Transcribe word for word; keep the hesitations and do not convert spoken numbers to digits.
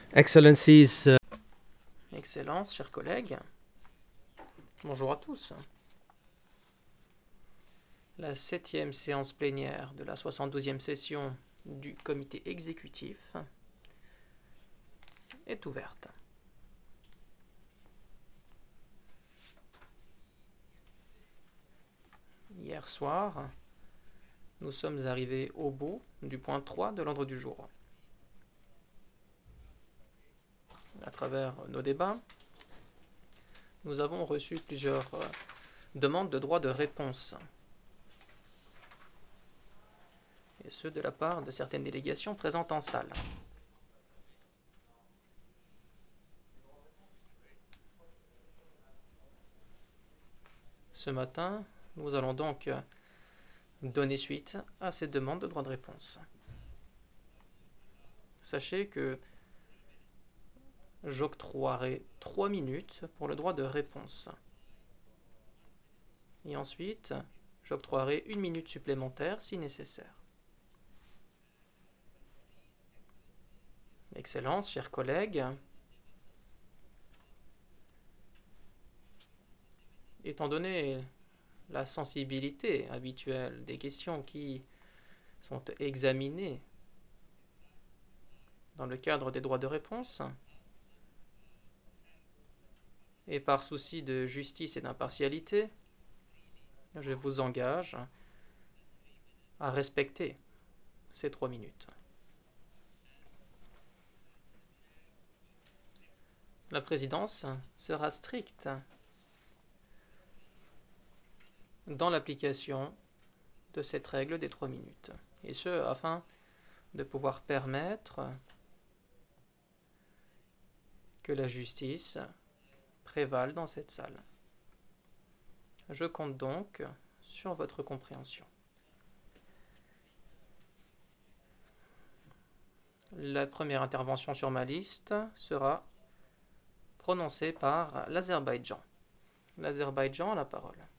Excellencies, uh, Excellences, chers collègues, bonjour à tous. La septième séance plénière de la soixante-douzième session du comité exécutif est ouverte. Hier soir, nous sommes arrivés au bout du point trois de l'ordre du jour. À travers nos débats, nous avons reçu plusieurs euh, demandes de droit de réponse, et ce de la part de certaines délégations présentes en salle. Ce matin, nous allons donc donner suite à ces demandes de droit de réponse. Sachez que j'octroierai trois minutes pour le droit de réponse. Et ensuite, j'octroierai une minute supplémentaire si nécessaire. Excellences, chers collègues, étant donné la sensibilité habituelle des questions qui sont examinées dans le cadre des droits de réponse, et par souci de justice et d'impartialité, je vous engage à respecter ces trois minutes. La présidence sera stricte dans l'application de cette règle des trois minutes, et ce afin de pouvoir permettre que la justice prévale dans cette salle. Je compte donc sur votre compréhension. La première intervention sur ma liste sera prononcée par l'Azerbaïdjan. L'Azerbaïdjan a la parole.